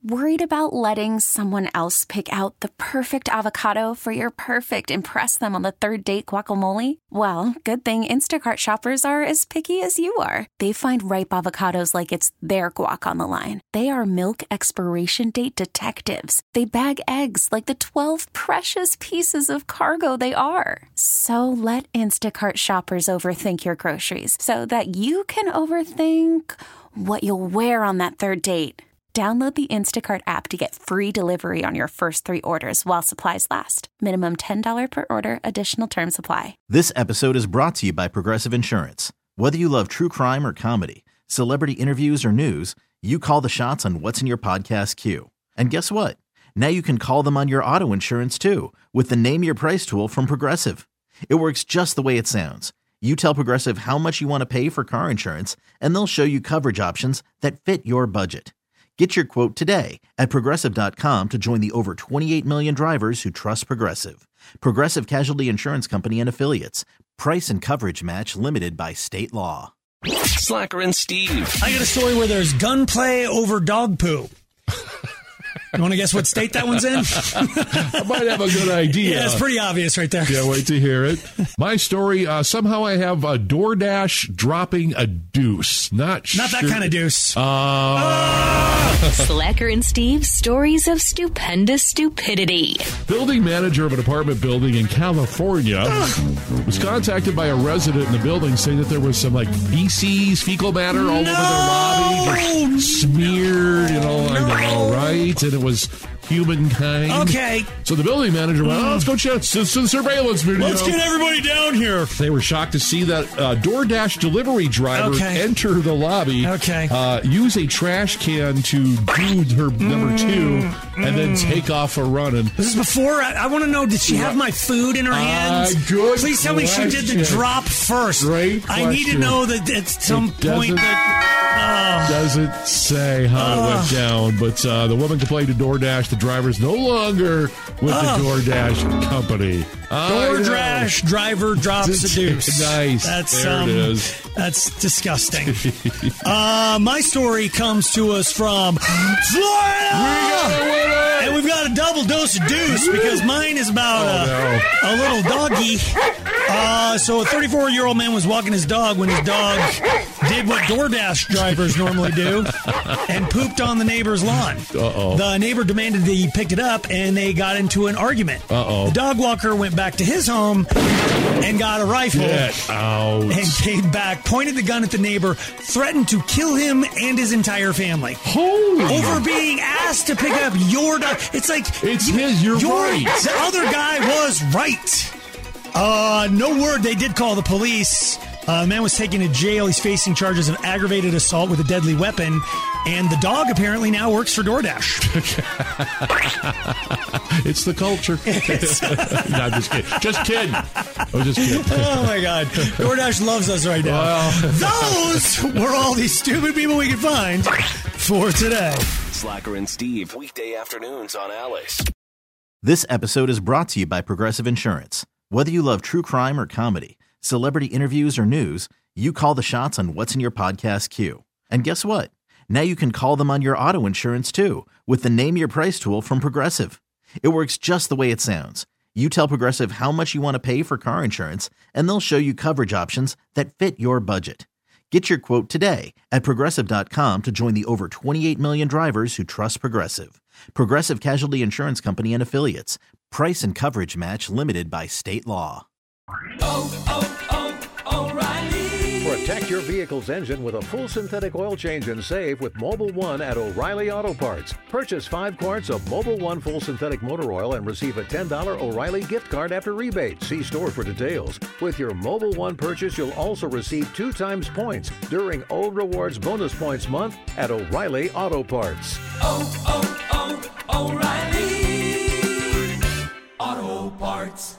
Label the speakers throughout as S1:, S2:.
S1: Worried about letting someone else pick out the perfect avocado for your perfect impress them on the third date guacamole? Well, good thing Instacart shoppers are as picky as you are. They find ripe avocados like it's their guac on the line. They are milk expiration date detectives. They bag eggs like the 12 precious pieces of cargo they are. So let Instacart shoppers overthink your groceries so that you can overthink what you'll wear on that third date. Download the Instacart app to get free delivery on your first 3 orders while supplies last. Minimum $10 per order. Additional terms apply.
S2: This episode is brought to you by Progressive Insurance. Whether you love true crime or comedy, celebrity interviews or news, you call the shots on what's in your podcast queue. And guess what? Now you can call them on your auto insurance too with the Name Your Price tool from Progressive. It works just the way it sounds. You tell Progressive how much you want to pay for car insurance, and they'll show you coverage options that fit your budget. Get your quote today at Progressive.com to join the over 28 million drivers who trust Progressive. Progressive Casualty Insurance Company and Affiliates. Price and coverage match limited by state law.
S3: Slacker and Steve.
S4: I got a story where there's gunplay over dog poo. You want to guess what state that one's in?
S5: I might have a good idea.
S4: Yeah, it's pretty obvious right there.
S5: Can't wait to hear it. My story, somehow I have a DoorDash dropping a deuce. Not
S4: that kind of deuce.
S6: Slacker and Steve's stories of stupendous stupidity.
S5: Building manager of an apartment building in California was contacted by a resident in the building saying that there was some fecal matter all over their lobby, just smeared, I know, right? And it was humankind.
S4: Okay.
S5: So the building manager went, let's go check the surveillance video.
S4: Let's get everybody down here.
S5: They were shocked to see that DoorDash delivery driver enter the lobby, use a trash can to do her number 2, and then take off a running.
S4: This is before, I want to know, did she have my food in her hands?
S5: Good
S4: Please tell me she did the drop first.
S5: Great question.
S4: I need to know that at some point that...
S5: Doesn't say how it went down, but the woman complained to DoorDash. The driver's no longer with the DoorDash company.
S4: DoorDash driver drops a deuce.
S5: Nice. There it is.
S4: That's disgusting. My story comes to us from Florida. And we've got a double dose of deuce because mine is about a little doggy. So a 34-year-old man was walking his dog when his dog did what DoorDash drivers normally do and pooped on the neighbor's lawn. The neighbor demanded that he picked it up, and they got into an argument. The dog walker went back to his home and got a rifle and came back, pointed the gun at the neighbor, threatened to kill him and his entire family. Over being asked to pick up your dog. It's like...
S5: It's his, you're right.
S4: The other guy was right. No word. They did call the police. The man was taken to jail. He's facing charges of aggravated assault with a deadly weapon. And the dog apparently now works for DoorDash.
S5: It's the culture. No, I'm just kidding. Just kidding.
S4: Oh, my God. DoorDash loves us right now.
S5: Well.
S4: Those were all these stupid people we could find for today.
S3: Slacker and Steve, weekday afternoons on Alice.
S2: This episode is brought to you by Progressive Insurance. Whether you love true crime or comedy, celebrity interviews or news, you call the shots on what's in your podcast queue. And guess what? Now you can call them on your auto insurance too with the Name Your Price tool from Progressive. It works just the way it sounds. You tell Progressive how much you want to pay for car insurance, and they'll show you coverage options that fit your budget. Get your quote today at Progressive.com to join the over 28 million drivers who trust Progressive. Progressive Casualty Insurance Company and Affiliates. Price and coverage match limited by state law.
S7: O'Reilly. Protect your vehicle's engine with a full synthetic oil change and save with Mobil 1 at O'Reilly Auto Parts. Purchase 5 quarts of Mobil 1 full synthetic motor oil and receive a $10 O'Reilly gift card after rebate. See store for details. With your Mobil 1 purchase, you'll also receive 2 times points during O Rewards Bonus Points Month at O'Reilly Auto Parts.
S8: O'Reilly Auto Parts.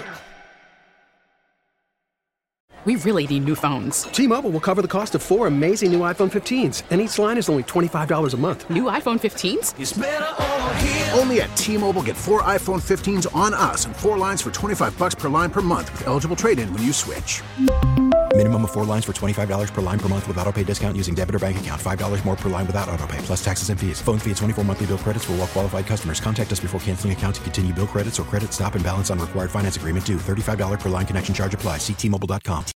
S9: We really need new phones.
S10: T-Mobile will cover the cost of 4 amazing new iPhone 15s, and each line is only $25 a month.
S9: New iPhone 15s?
S8: It's better over here.
S11: Only at T-Mobile, get 4 iPhone 15s on us and 4 lines for $25 per line per month with eligible trade-in when you switch.
S12: Minimum of 4 lines for $25 per line per month with autopay discount using debit or bank account. $5 more per line without autopay, plus taxes and fees. Phone fee at 24 monthly bill credits for well-qualified customers. Contact us before canceling account to continue bill credits or credit stop and balance on required finance agreement due. $35 per line connection charge applies. See T-Mobile.com.